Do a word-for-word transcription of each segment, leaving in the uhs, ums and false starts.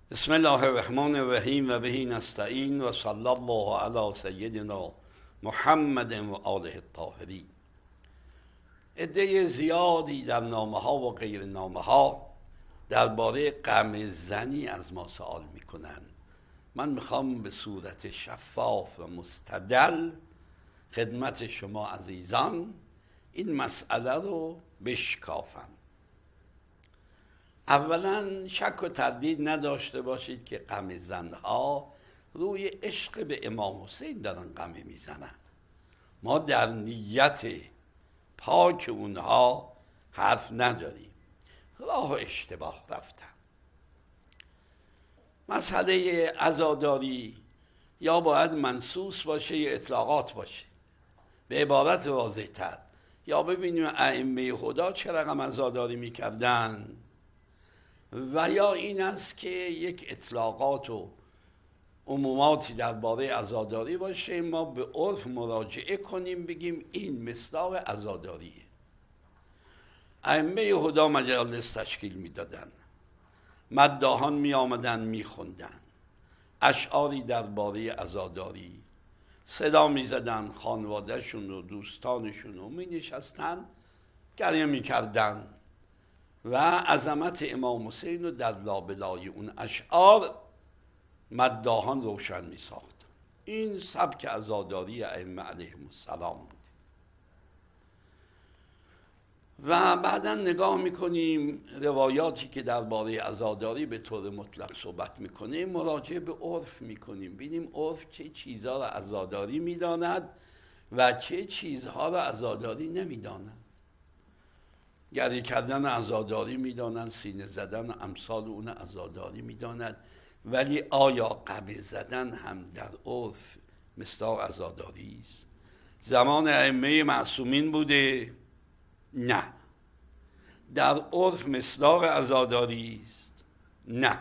بسم الله الرحمن الرحیم و بهی نستعین و صلی الله علی سیدنا محمد و آله الطاهرین. عده زیادی در نامه ها و غیر نامه ها درباره غم زنی از ما سوال میکنن. من میخوام به صورت شفاف و مستدل خدمت شما عزیزان این مسئله رو بشکافم. اولا شک و تردید نداشته باشید که غم زنها روی عشق به امام حسین دارن غم میزنن. ما در نیت پاک اونها حرف نداریم، راه اشتباه رفتن. مسئله عزاداری یا باید منصوص باشه یا اطلاقات باشه. به عبارت واضح تر، یا ببینیم ائمه هدی چه رقم عزاداری میکردن، و یا این است که یک اطلاقات و عموماتی درباره عزاداری باشه، ما به عرف مراجعه کنیم بگیم این مصداق عزاداریه. ائمه هدی مجالس تشکیل میدادن، مداحان می آمدن می خوندن اشعاری درباره عزاداری، صدا می زدن، خانوادهشون و دوستانشون رو می نشستن گریه می کردن و عظمت امام حسین رو در لابلای اون اشعار مداحان روشن می ساختن. این سبک عزاداری ائمه علیهم السلام بود. و بعدا نگاه میکنیم روایاتی که درباره عزاداری به طور مطلق صحبت میکنه، مراجعه به عرف میکنیم، ببینیم عرف چه چیزها را عزاداری میداند و چه چیزها را عزاداری نمیداند. گریه کردن عزاداری میدانند، سینه زدن امثال اون عزاداری میدانند، ولی آیا غم زدن هم در عرف مصداق عزاداری است؟ زمان ائمه معصومین بوده؟ نه. در عرف مصداق عزاداری است؟ نه.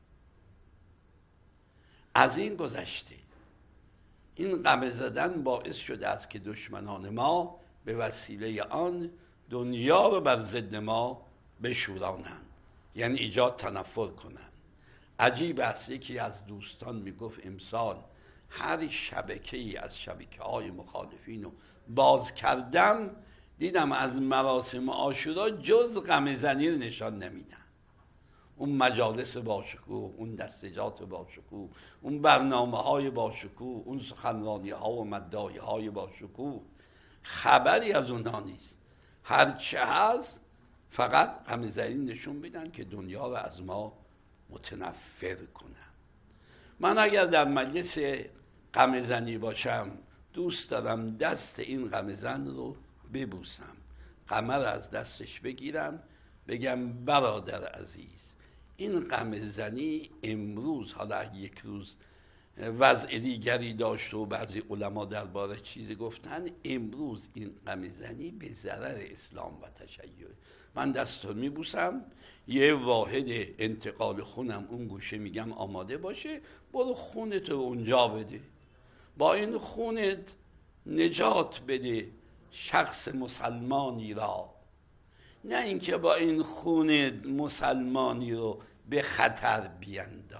از این گذشته این غم زدن باعث شده است که دشمنان ما به وسیله آن دنیا رو بر ضد ما بشورانند، یعنی ایجاد تنفر کنند. عجیب است، یکی از دوستان میگفت امسال هر شبکه ای از شبکه های مخالفین رو باز کردم، دیدم از مراسم عاشورا جز غم زنی رو نشان نمیدن. اون مجالس باشکوه، اون دستجات باشکوه، اون برنامه های باشکوه، اون سخنرانی ها و مداحی های باشکوه، خبری از اونها نیست. هرچه هست فقط غم زنی نشون بدن که دنیا رو از ما متنفر کنن. من اگر در مجلس غم زنی باشم دوست دارم دست این غم زن رو ببوسم، غمه رو از دستش بگیرم، بگم برادر عزیز، این غم زنی امروز، حالا یک روز وضع دیگری داشت و بعضی علما درباره چیزی گفتن، امروز این غم زنی به ضرر اسلام و تشیع. من دست رو میبوسم، یه واحد انتقال خونم اون گوشه، میگم آماده باشه، برو خونت رو اونجا بده، با این خونت نجات بده شخص مسلمانی را، نه اینکه با این خونت مسلمانی رو به خطر بینداز.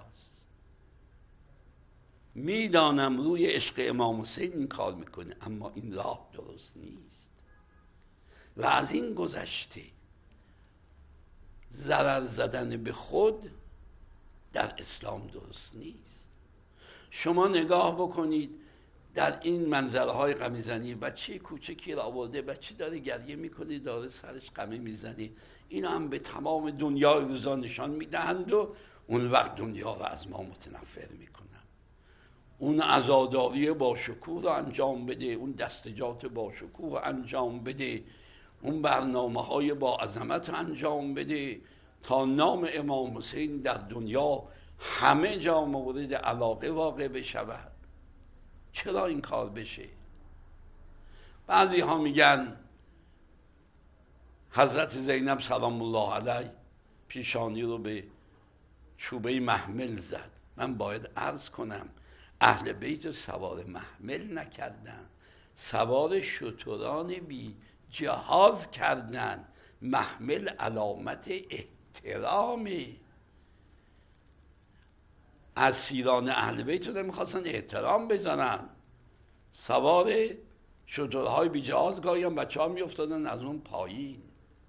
میدانم روی عشق امام حسین این کار میکنه، اما این راه درست نیست. و از این گذشته ضرر زدن به خود در اسلام درست نیست. شما نگاه بکنید در این منظره های غم زنی، بچه کوچکی را آورده، بچه داره گریه میکنه، داره سرش غمه میزنه، اینا هم به تمام دنیا روزا نشان میدهند و اون وقت دنیا را از ما متنفر میکنن. اون عزاداری با شکوه رو انجام بده، اون دستجات با شکوه رو انجام بده، اون برنامه های با عظمت رو انجام بده تا نام امام حسین در دنیا همه جا مورد علاقه واقع بشود. چرا این کار بشه؟ بعضی ها میگن حضرت زینب سلام الله علیه پیشانی رو به چوبه محمل زد. من باید عرض کنم اهل بیت سوار محمل نکردن، سوار شتران بی جهاز کردن. محمل علامت احترامه. اسیران اهل بیت رو میخواستن احترام بزنن، سوار شترهای بیجهاز گاهی هم بچه ها میافتادن از اون پایین.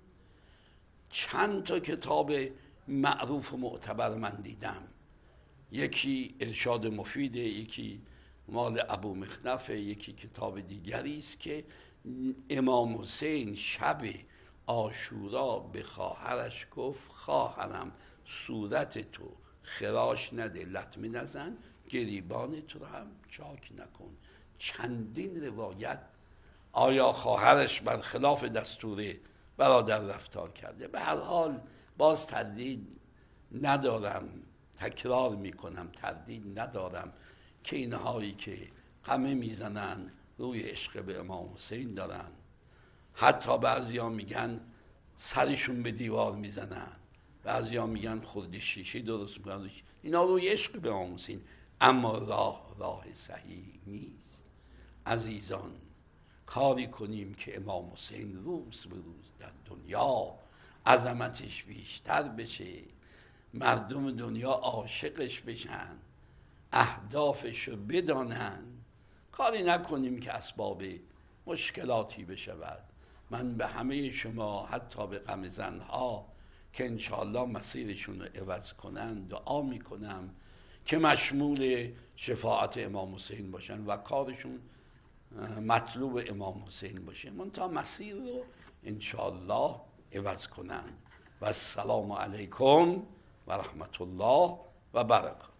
چند تا کتاب معروف و معتبر من دیدم، یکی ارشاد مفیده، یکی مال ابو مخنفه، یکی کتاب دیگری است که امام حسین شب عاشورا به خواهرش گفت خواهرم صورت تو خراش نده، لطمه نزن، گریبان تو رو هم چاک نکن. چندین روایت. آیا خواهرش برخلاف دستور برادر رفتار کرده؟ به هر حال باز تردید ندارم، تکرار میکنم، تردید ندارم که اینهایی که قمه میزنن روی عشق به امام حسین دارن. حتی بعضیا میگن سرشون به دیوار میزنن، بعضیا میگن خورد شیشه درست میکنن، اینا روی عشق به امام حسین. اما راه راه صحیح نیست. عزیزان، کاری کنیم که امام حسین روز به روز در دنیا عظمتش بیشتر بشه، مردم دنیا عاشقش بشن، اهدافش رو بدانن. کاری نکنیم که اسباب مشکلاتی بشود. من به همه شما، حتی به غم زنها که انشاءالله مسیرشون رو عوض کنن، دعا میکنم که مشمول شفاعت امام حسین باشن و کارشون مطلوب امام حسین باشه، منتها مسیر رو انشاءالله عوض کنن. و السلام علیکم و رحمت الله و برکاته.